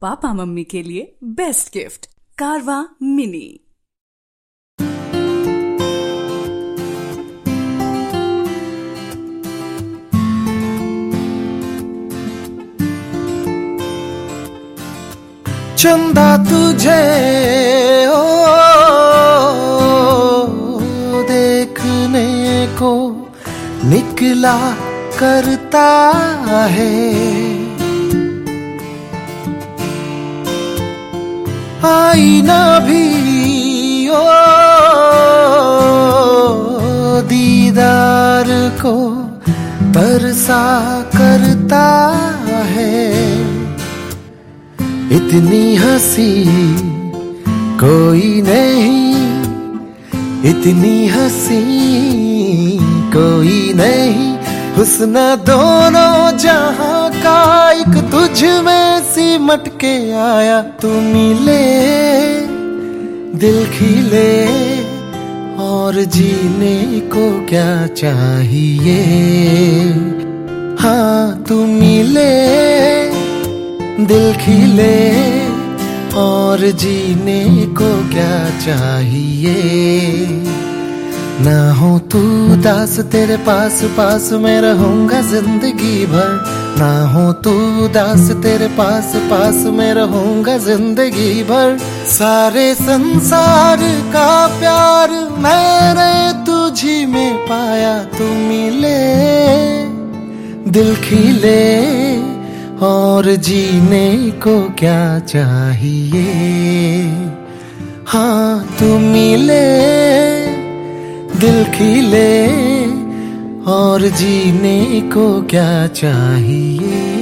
Papa mummy के लिए best gift कारवा मिनी। चंदा तुझे देखने को निकला करता है, आईना भी दीदार को तरसा करता है। इतनी हंसी कोई नहीं, इतनी हंसी कोई नहीं, हुस्न दोनों जहां का एक तुझ में सिमट के आया। तू मिले दिल खिले और जीने को क्या चाहिए। हाँ तू मिले दिल खिले और जीने को क्या चाहिए। ना हो तू दास तेरे पास पास मैं रहूंगा जिंदगी भर, ना हो तू दास तेरे पास पास मैं रहूंगा जिंदगी भर। सारे संसार का प्यार मैंने तुझी में पाया। तू मिले दिल खिले और जीने को क्या चाहिए। हाँ तू मिले दिल खिले और जीने को क्या चाहिए।